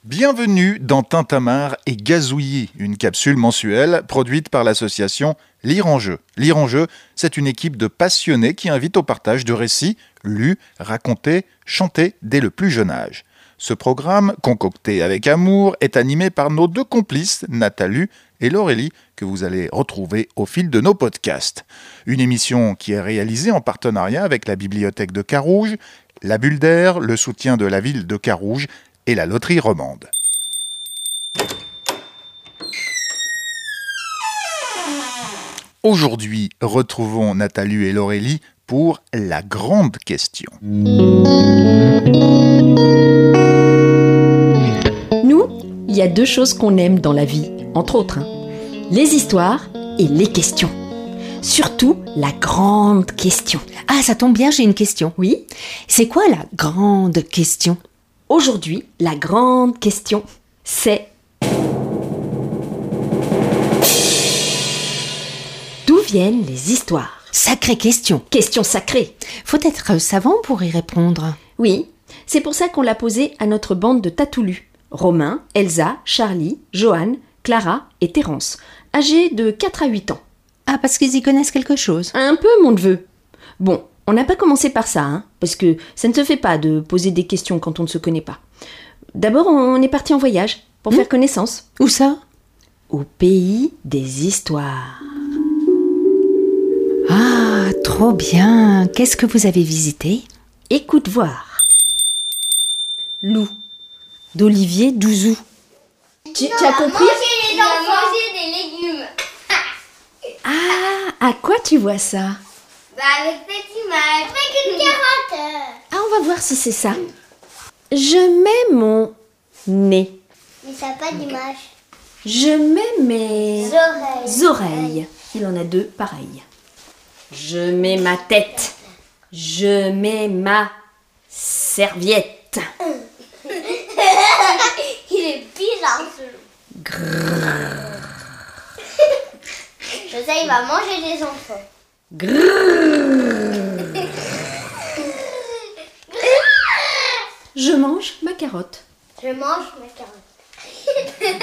Bienvenue dans Tintamarre et Gazouillis, une capsule mensuelle produite par l'association Lire en Jeu. Lire en Jeu, c'est une équipe de passionnés qui invite au partage de récits lus, racontés, chantés dès le plus jeune âge. Ce programme, concocté avec amour, est animé par nos deux complices, Nathalie et Laurélie, que vous allez retrouver au fil de nos podcasts. Une émission qui est réalisée en partenariat avec la bibliothèque de Carouge, la Bulle d'Air, le soutien de la ville de Carouge et la loterie romande. Aujourd'hui, retrouvons Nathalie et Laurélie pour la grande question. Nous, il y a deux choses qu'on aime dans la vie, entre autres. Les histoires et les questions. Surtout la grande question. Ah, ça tombe bien, j'ai une question. Oui, C'est quoi la grande question ? aujourd'hui, la grande question, c'est... D'où viennent les histoires ? Sacrée question. Question sacrée. Faut être savant pour y répondre. Oui, c'est pour ça qu'on l'a posée à notre bande de tatoulus. Romain, Elsa, Charlie, Joanne, Clara et Terence, âgés de 4 à 8 ans. Ah, parce qu'ils y connaissent quelque chose. Un peu, mon neveu. Bon, on n'a pas commencé par ça, parce que ça ne se fait pas de poser des questions quand on ne se connaît pas. D'abord, on est parti en voyage pour faire connaissance. Où ça ? Au pays des histoires. Ah, trop bien. Qu'est-ce que vous avez visité ? Écoute voir. Loup, d'Olivier Douzou. Tu as compris ? Il a mangé des légumes. Ah, à quoi tu vois ça ? Bah avec cette image. Avec une carotte. Ah, on va voir si c'est ça. Je mets mon nez. Mais ça n'a pas d'image. Je mets mes Oreilles. oreilles. Il en a deux pareilles. Je mets ma tête. Je mets ma serviette. Il est bizarre ce loup. Je sais, il va manger des enfants. Je mange ma carotte. Je mange ma carotte.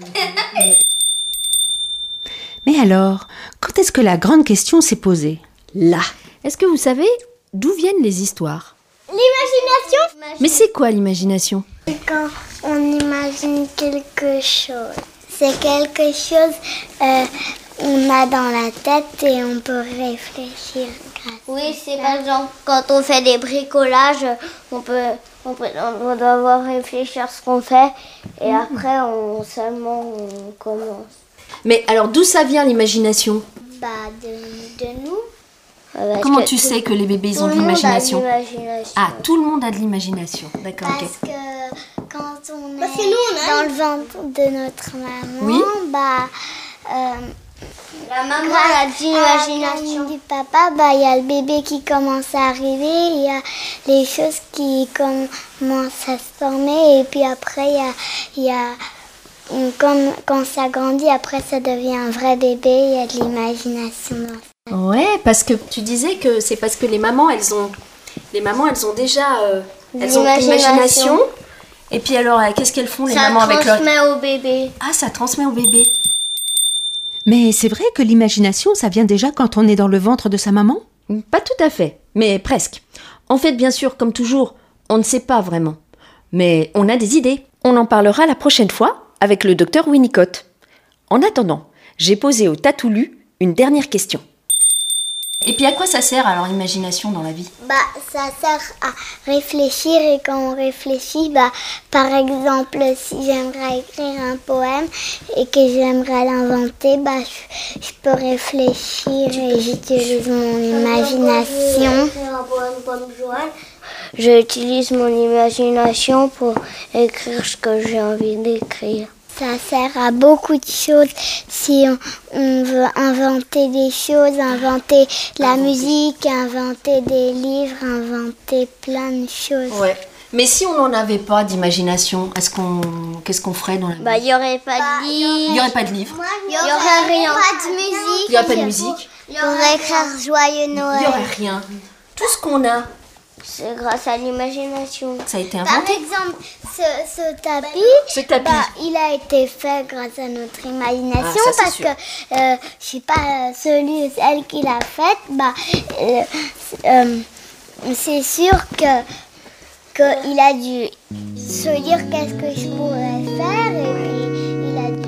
Mais alors, quand est-ce que la grande question s'est posée ? Là. Est-ce que vous savez d'où viennent les histoires ? L'imagination. Mais c'est quoi l'imagination ? C'est quand on imagine quelque chose. C'est quelque chose qu'on a dans la tête et on peut réfléchir. Oui, c'est par exemple quand on fait des bricolages, on doit devoir réfléchir ce qu'on fait et après on commence. Mais alors d'où ça vient l'imagination ? Bah de nous. Comment tu sais que les bébés ils ont de l'imagination ? Ah, Ah, tout le monde a de l'imagination. D'accord, ok. parce que quand on est dans le ventre de notre maman, Oui. La maman a de l'imagination. Du papa, il y a le bébé qui commence à arriver, il y a les choses qui commencent à se former et puis après quand ça grandit, après ça devient un vrai bébé, il y a de l'imagination dans ça. Ouais, parce que tu disais que c'est parce que les mamans, elles ont déjà elles ont de l'imagination. Et puis alors, qu'est-ce qu'elles font les Ça mamans avec leur... transmet au bébé. Ah, ça transmet au bébé. Mais c'est vrai que l'imagination, ça vient déjà quand on est dans le ventre de sa maman ? Pas tout à fait, mais presque. En fait, bien sûr, comme toujours, on ne sait pas vraiment. Mais on a des idées. On en parlera la prochaine fois avec le docteur Winnicott. En attendant, j'ai posé au tatoulu une dernière question. Et puis à quoi ça sert alors l'imagination dans la vie ? Ça sert à réfléchir et quand on réfléchit, par exemple, si j'aimerais écrire un poème et que j'aimerais l'inventer, je peux réfléchir et j'utilise mon imagination. J'utilise mon imagination pour écrire ce que j'ai envie d'écrire. Ça sert à beaucoup de choses si on veut inventer des choses, inventer la musique, inventer des livres, inventer plein de choses. Ouais. Mais si on n'en avait pas d'imagination, qu'est-ce qu'on ferait dans la vie ? Il n'y aurait pas de livre. Il n'y aurait pas de livre. Il n'y aurait rien. Pas de musique. Il n'y aurait pas de musique. Il y aurait écrire Joyeux Noël. Il n'y aurait rien. Tout ce qu'on a, C'est grâce à l'imagination. Ça a été Par inventé. exemple, ce tapis, il a été fait grâce à notre imagination Ah, ça, c'est parce sûr. que, je sais pas, celui ou celle qui l'a faite, c'est sûr qu'il a dû se dire qu'est-ce que je pourrais faire et puis il a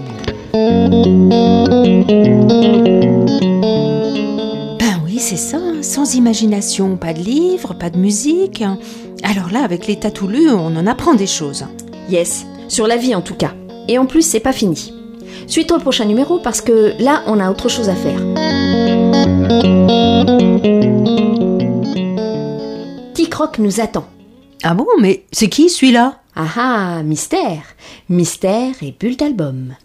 dû... Ben oui, c'est ça. Sans imagination, pas de livre, pas de musique. Alors là, avec les Tatoulus, on en apprend des choses. Yes, sur la vie en tout cas. Et en plus, c'est pas fini. Suite au prochain numéro parce que là, on a autre chose à faire. Tic-Roc nous attend. Ah bon, mais c'est qui celui-là? Ah ah, mystère. Mystère et bulle d'album.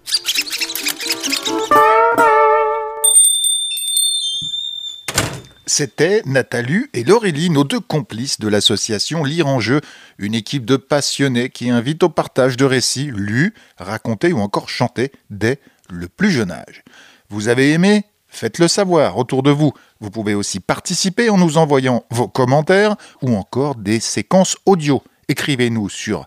C'était Nathalie et Laurélie, nos deux complices de l'association Lire en Jeu, une équipe de passionnés qui invite au partage de récits lus, racontés ou encore chantés dès le plus jeune âge. Vous avez aimé ? Faites-le savoir autour de vous. Vous pouvez aussi participer en nous envoyant vos commentaires ou encore des séquences audio. Écrivez-nous sur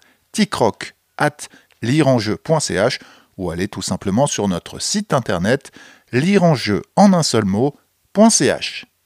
ticroc@lireenjeu.ch ou allez tout simplement sur notre site internet lireenjeu en un seul mot.ch.